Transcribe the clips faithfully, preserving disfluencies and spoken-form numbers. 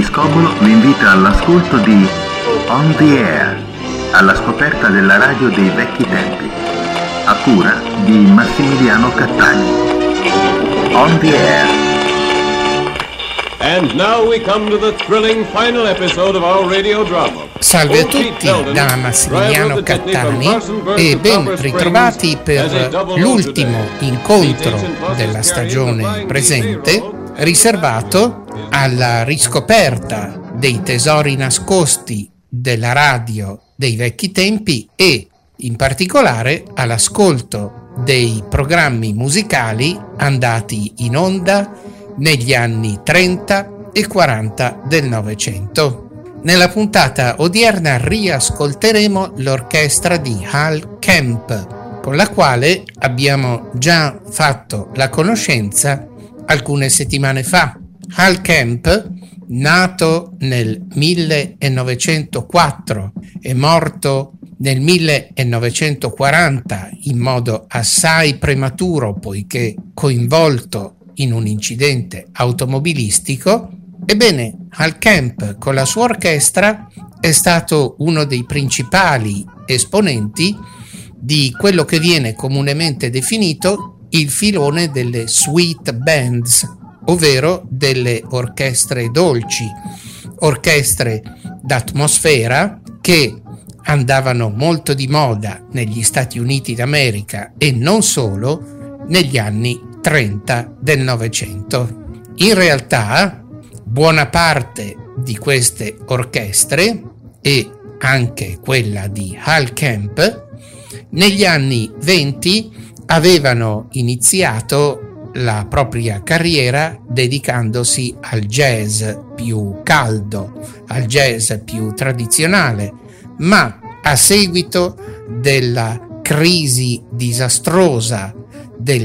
Scobolo vi invita all'ascolto di On the Air, alla scoperta della radio dei vecchi tempi, a cura di Massimiliano Cattani. On the Air. And now we come to the thrilling final episode of our radio drama. Salve a tutti da Massimiliano Cattani e ben ritrovati per l'ultimo incontro della stagione presente, riservato alla riscoperta dei tesori nascosti della radio dei vecchi tempi e in particolare all'ascolto dei programmi musicali andati in onda negli anni trenta e quaranta del Novecento. Nella puntata odierna riascolteremo l'orchestra di Hal Kemp, con la quale abbiamo già fatto la conoscenza alcune settimane fa. Hal Kemp, nato nel millenovecentoquattro e morto nel millenovecentoquaranta in modo assai prematuro poiché coinvolto in un incidente automobilistico, ebbene Hal Kemp con la sua orchestra è stato uno dei principali esponenti di quello che viene comunemente definito il filone delle sweet bands, ovvero delle orchestre dolci, orchestre d'atmosfera che andavano molto di moda negli Stati Uniti d'America e non solo negli anni trenta del Novecento. In realtà buona parte di queste orchestre e anche quella di Hal Kemp negli anni venti avevano iniziato la propria carriera dedicandosi al jazz più caldo, al jazz più tradizionale, ma a seguito della crisi disastrosa del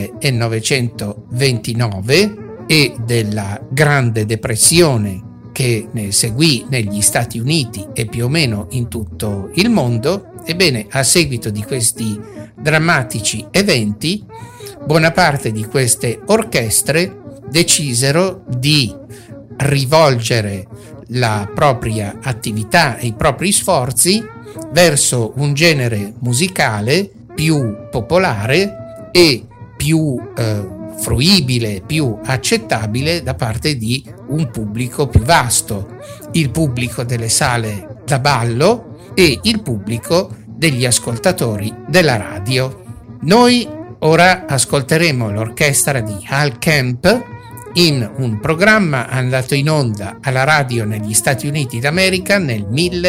millenovecentoventinove e della Grande Depressione che ne seguì negli Stati Uniti e più o meno in tutto il mondo, ebbene a seguito di questi drammatici eventi buona parte di queste orchestre decisero di rivolgere la propria attività e i propri sforzi verso un genere musicale più popolare e più eh, fruibile, più accettabile da parte di un pubblico più vasto, il pubblico delle sale da ballo e il pubblico degli ascoltatori della radio. Noi ora ascolteremo l'orchestra di Hal Kemp in un programma andato in onda alla radio negli Stati Uniti d'America nel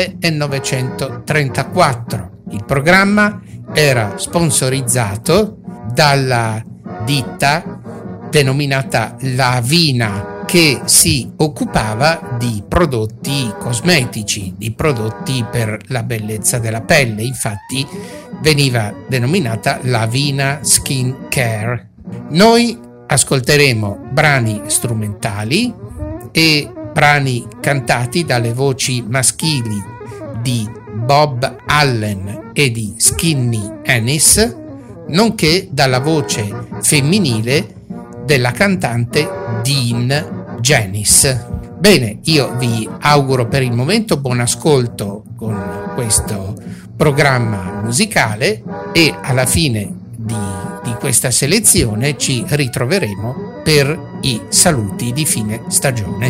millenovecentotrentaquattro. Il programma era sponsorizzato dalla ditta denominata Lavina, che si occupava di prodotti cosmetici, di prodotti per la bellezza della pelle. Infatti veniva denominata Lavina Skin Care. Noi ascolteremo brani strumentali e brani cantati dalle voci maschili di Bob Allen e di Skinny Ennis, nonché dalla voce femminile della cantante Dean Janis. Bene, io vi auguro per il momento buon ascolto con questo programma musicale e alla fine di, di questa selezione ci ritroveremo per i saluti di fine stagione.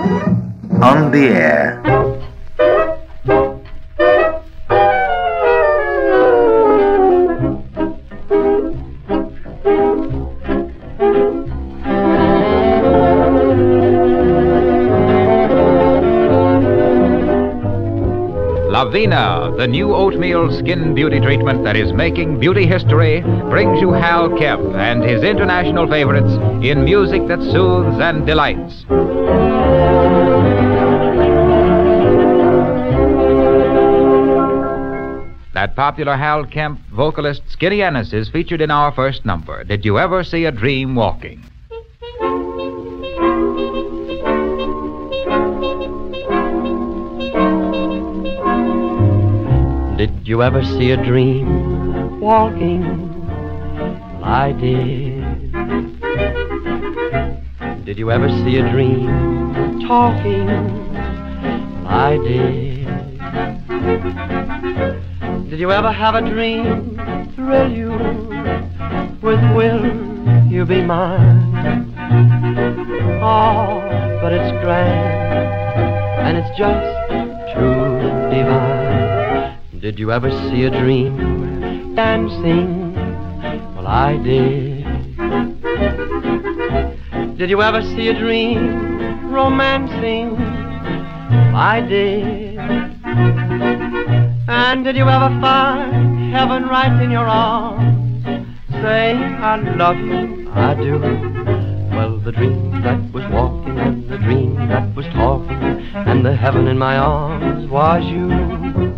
On the Air. Lavina, the new oatmeal skin beauty treatment that is making beauty history, brings you Hal Kemp and his international favorites in music that soothes and delights. That popular Hal Kemp vocalist Skinny Ennis is featured in our first number, Did You Ever See a Dream Walking? Did you ever see a dream walking? I did. Did you ever see a dream talking? I did. Did you ever have a dream thrill you with will you be mine? Oh, but it's grand and it's just too divine. Did you ever see a dream dancing? Well, I did. Did you ever see a dream romancing? I did. And did you ever find heaven right in your arms? Say, I love you, I do. Well, the dream that was walking and the dream that was talking and the heaven in my arms was you.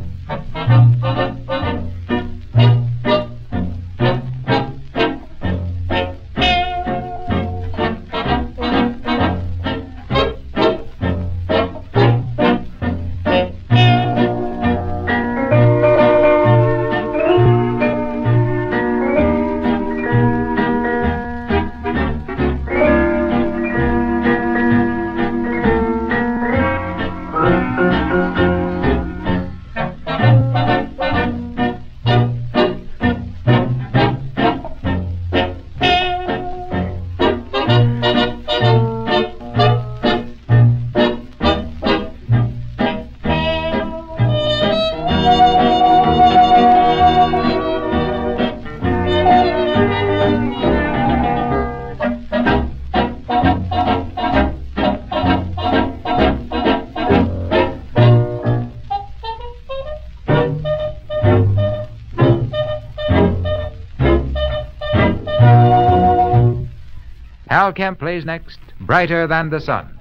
Hal Kemp plays next, Brighter Than the Sun.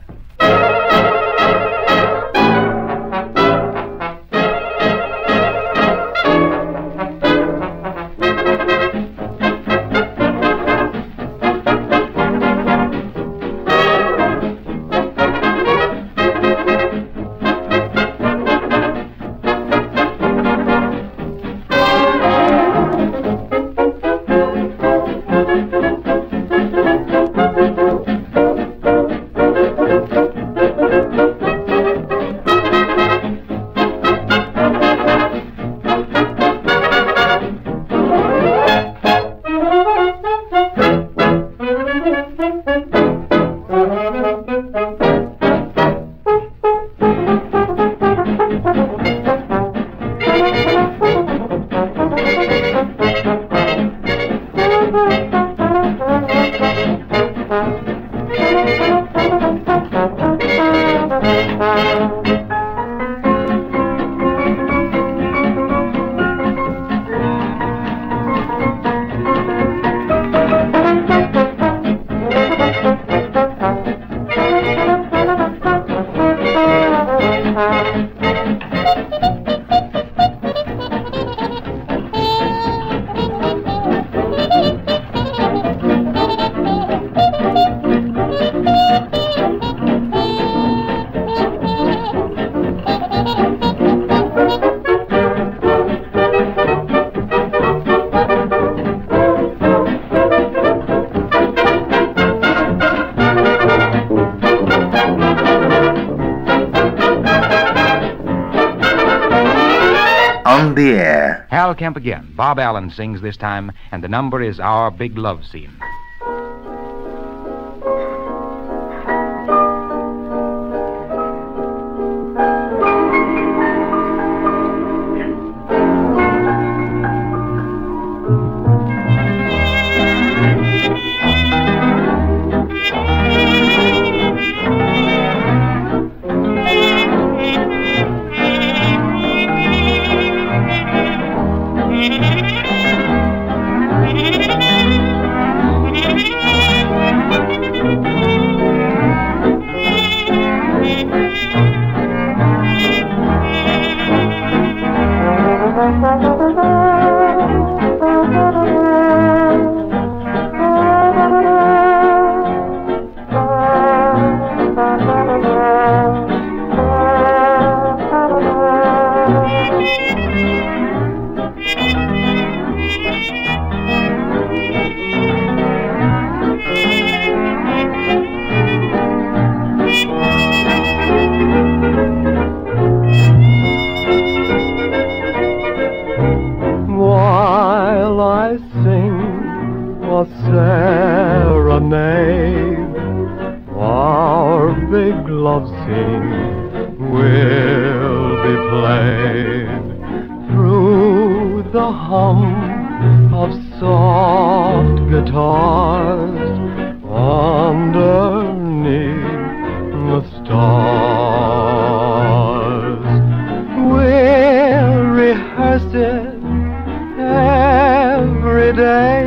On the Air. Hal Kemp again. Bob Allen sings this time, and the number is Our Big Love Scene. a serenade. Our big love scene will be played through the hum of soft guitars underneath the stars. We'll rehearse it every day.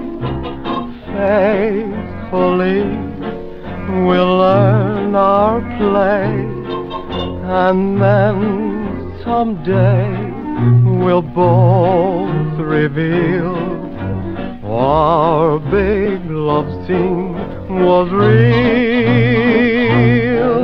Faithfully we'll learn our play, and then someday we'll both reveal our big love scene was real.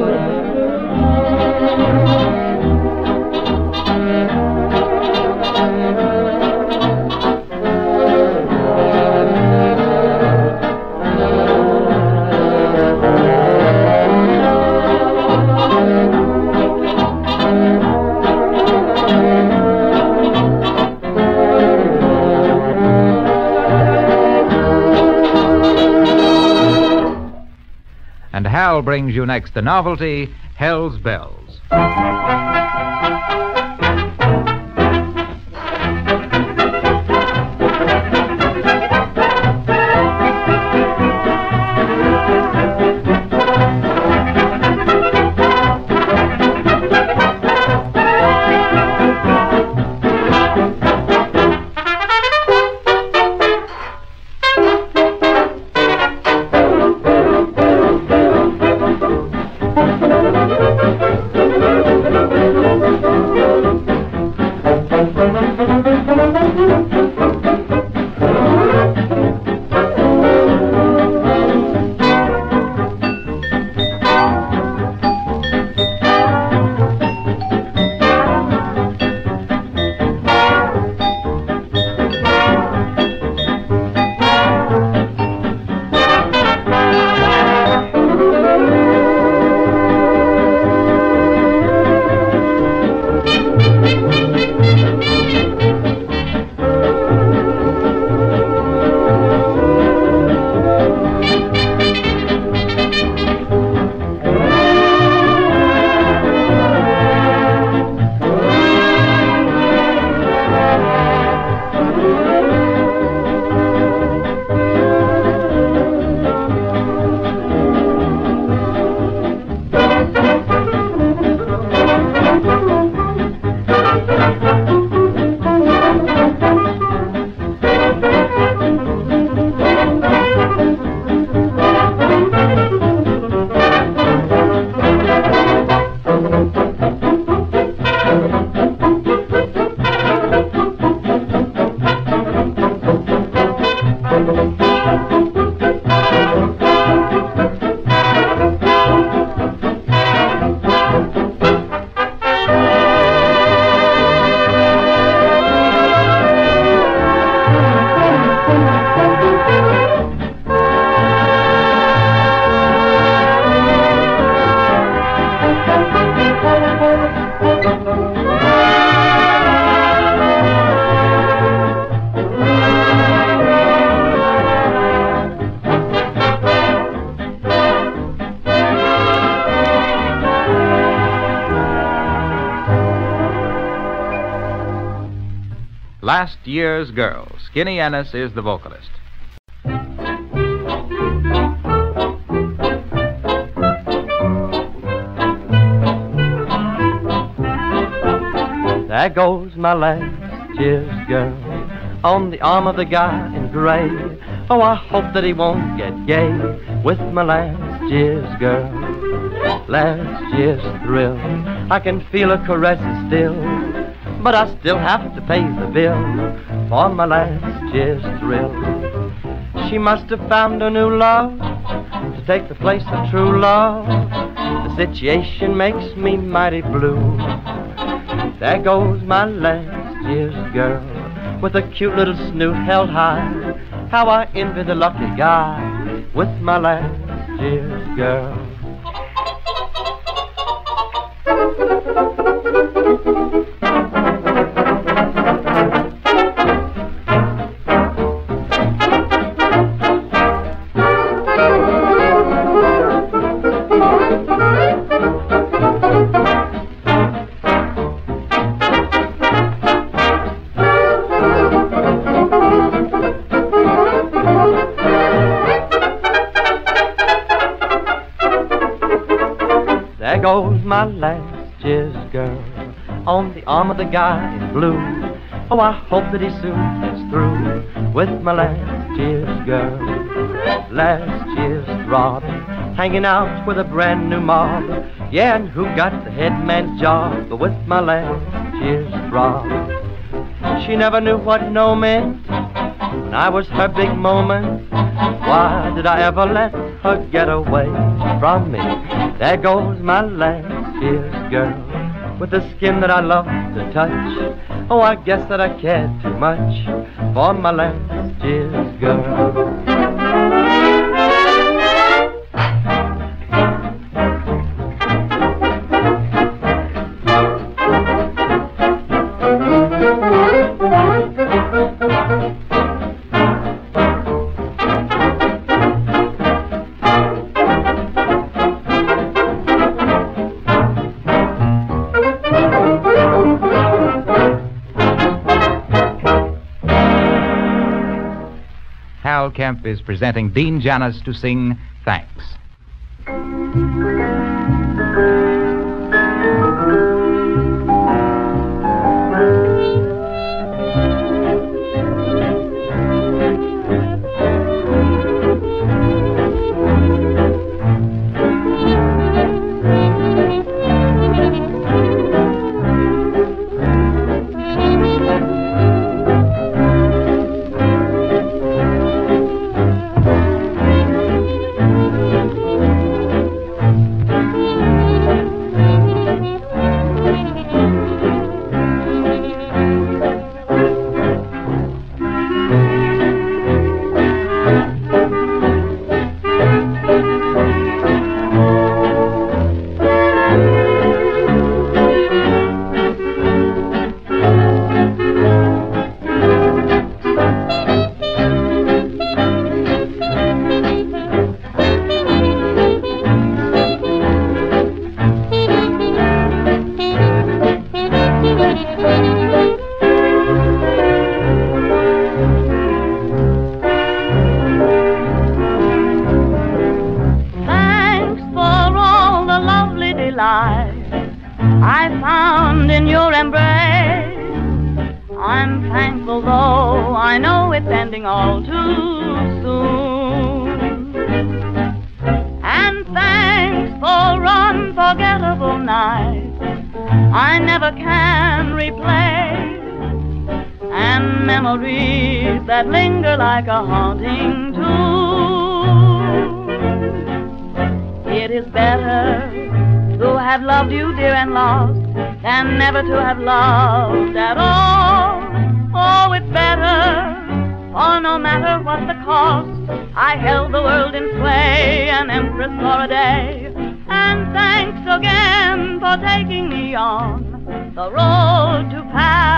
And Hal brings you next the novelty, Hell's Bells. Last Year's Girl. Skinny Ennis is the vocalist. There goes my last year's girl on the arm of the guy in gray. Oh, I hope that he won't get gay with my last year's girl. Last year's thrill, I can feel her caresses still, but I still have to pay the bill for my last year's thrill. She must have found a new love to take the place of true love. The situation makes me mighty blue. There goes my last year's girl with a cute little snoot held high. How I envy the lucky guy with my last year's girl. There goes my last year's girl on the arm of the guy in blue. Oh, I hope that he soon gets through with my last year's girl. Last year's throb, hanging out with a brand new mob. Yeah, and who got the head man's job with my last year's throb? She never knew what no meant when I was her big moment. Why did I ever let her get away from me? There goes my last year's girl with the skin that I love to touch. Oh, I guess that I cared too much for my last year's girl. Hal Kemp is presenting Dean Janis to sing Thanks. I found in your embrace. I'm thankful though I know it's ending all too soon. And thanks for unforgettable nights I never can replace, and memories that linger like a haunting tune. It is better to have loved you, dear, and lost, than never to have loved at all. Oh, it's better, for no matter what the cost, I held the world in sway, an empress for a day. And thanks again for taking me on the road to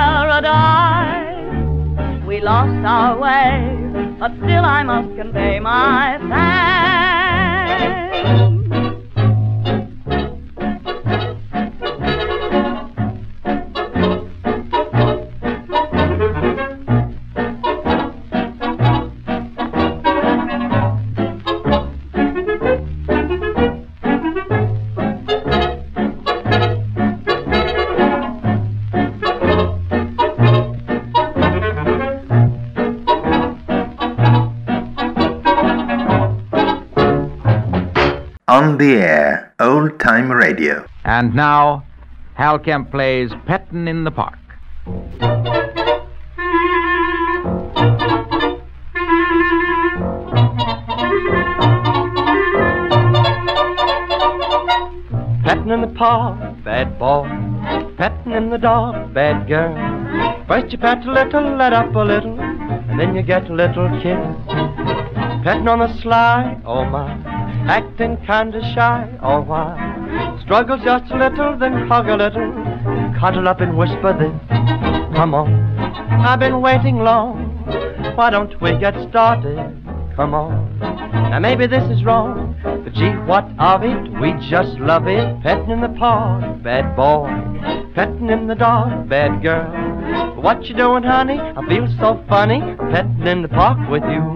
paradise. We lost our way, but still I must convey my thanks. On the Air, Old Time Radio. And now, Hal Kemp plays Pettin' in the Park. Pettin' in the park, bad boy. Pettin' in the dark, bad girl. First you pet a little, let up a little, and then you get a little kiss. Pettin' on the sly, oh my, acting kinda shy, oh why. Struggle just a little, then hug a little, cuddle up and whisper this. Come on, I've been waiting long, why don't we get started? Come on, now maybe this is wrong, but gee, what of it? We just love it. Pettin' in the park, bad boy. Pettin' in the dark, bad girl. What you doing, honey? I feel so funny, pettin' in the park with you.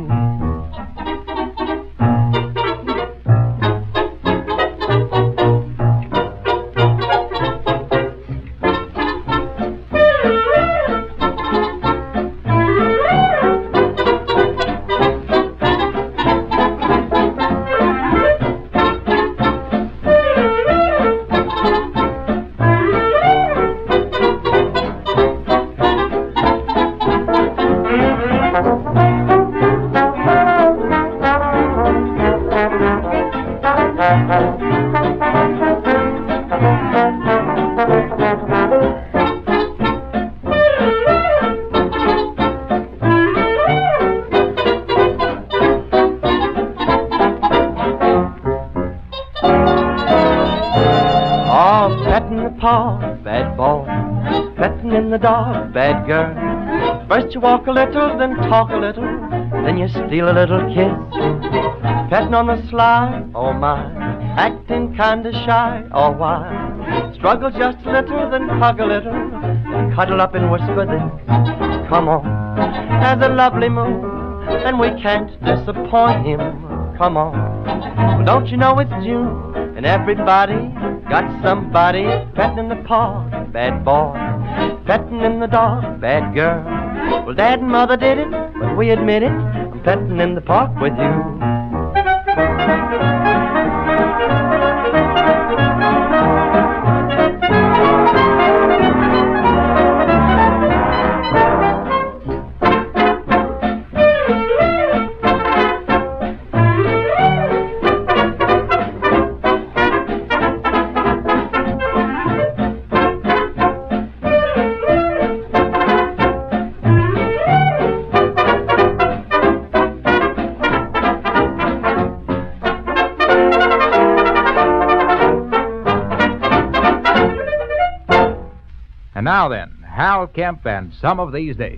park, bad boy. Petting in the dark, bad girl. First you walk a little, then talk a little, then you steal a little kiss. Petting on the sly, oh my, acting kinda shy, oh why. Struggle just a little, then hug a little, and cuddle up and whisper this. Come on, there's a lovely moon, and we can't disappoint him. Come on, well don't you know it's June, and everybody got somebody. Petting in the park, bad boy. Petting in the dark, bad girl. Well, Dad and Mother did it, but we admit it. I'm petting in the park with you. And now then, Hal Kemp and Some of These Days.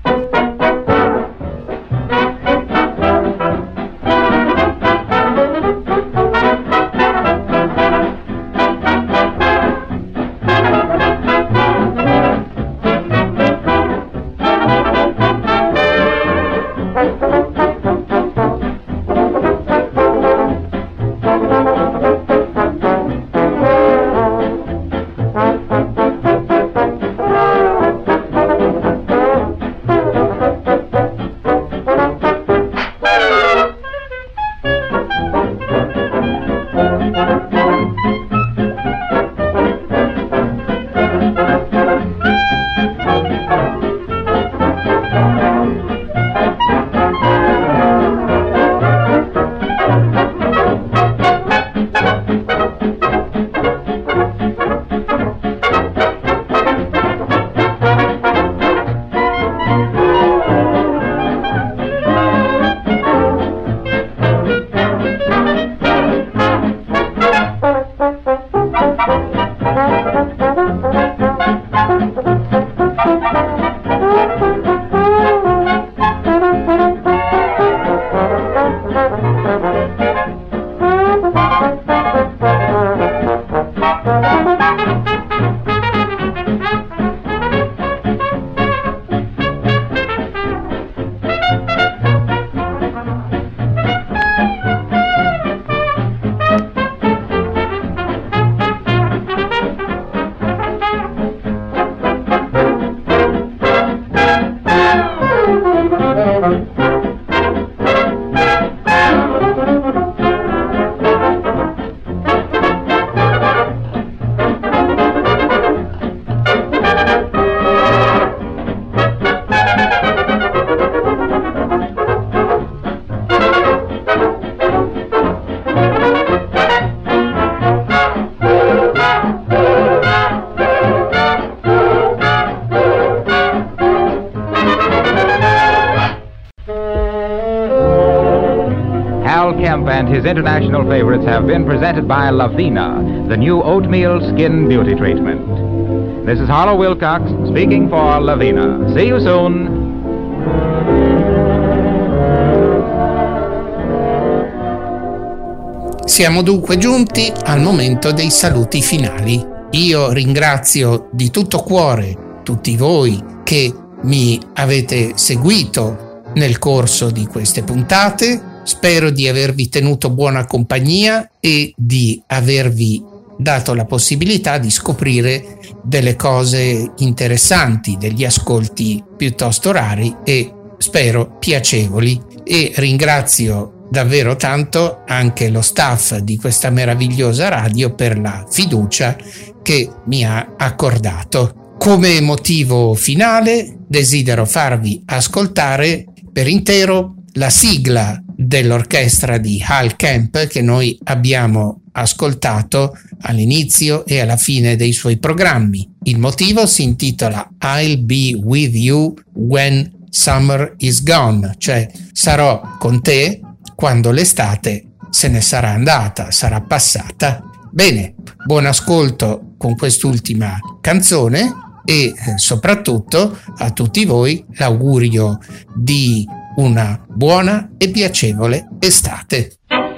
Kemp and his international favorites have been presented by Lavina, the new oatmeal skin beauty treatment. This is Harlow Wilcox speaking for Lavina. See you soon. Siamo dunque giunti al momento dei saluti finali. Io ringrazio di tutto cuore tutti voi che mi avete seguito nel corso di queste puntate. Spero di avervi tenuto buona compagnia e di avervi dato la possibilità di scoprire delle cose interessanti, degli ascolti piuttosto rari e spero piacevoli. E ringrazio davvero tanto anche lo staff di questa meravigliosa radio per la fiducia che mi ha accordato. Come motivo finale desidero farvi ascoltare per intero la sigla dell'orchestra di Hal Kemp che noi abbiamo ascoltato all'inizio e alla fine dei suoi programmi. Il motivo si intitola I'll Be With You When Summer Is Gone, cioè sarò con te quando l'estate se ne sarà andata, sarà passata. Bene, buon ascolto con quest'ultima canzone e eh, soprattutto a tutti voi l'augurio di una buona e piacevole estate.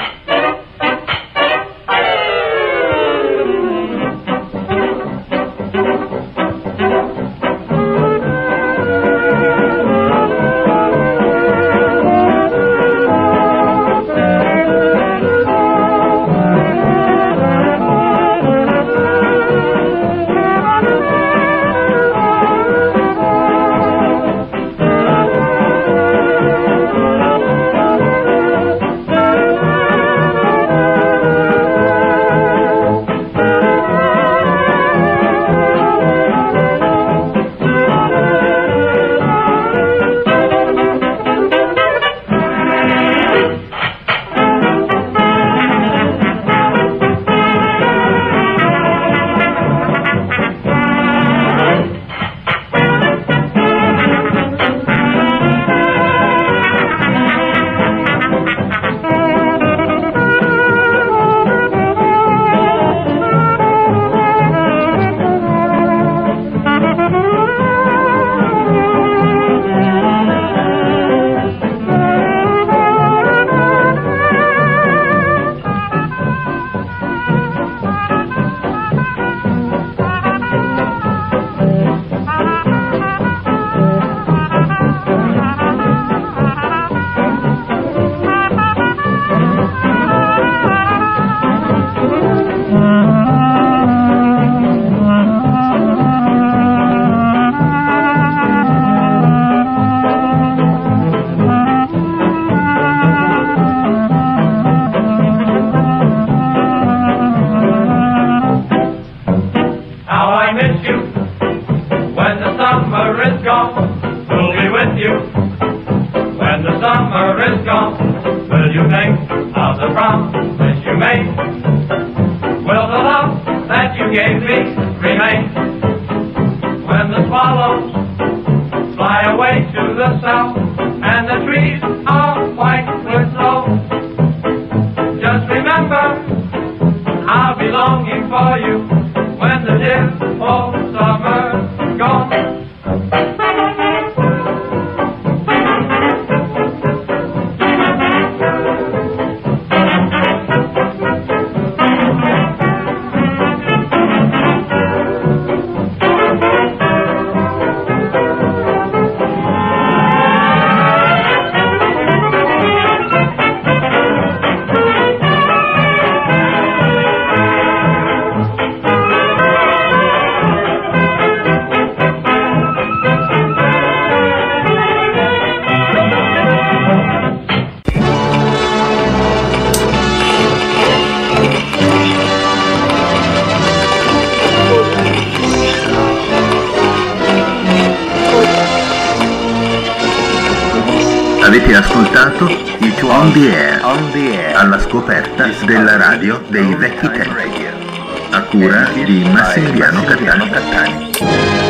Avete ascoltato il On the Air, on the air alla scoperta della radio dei vecchi tempi, a cura di Massimiliano Cattani.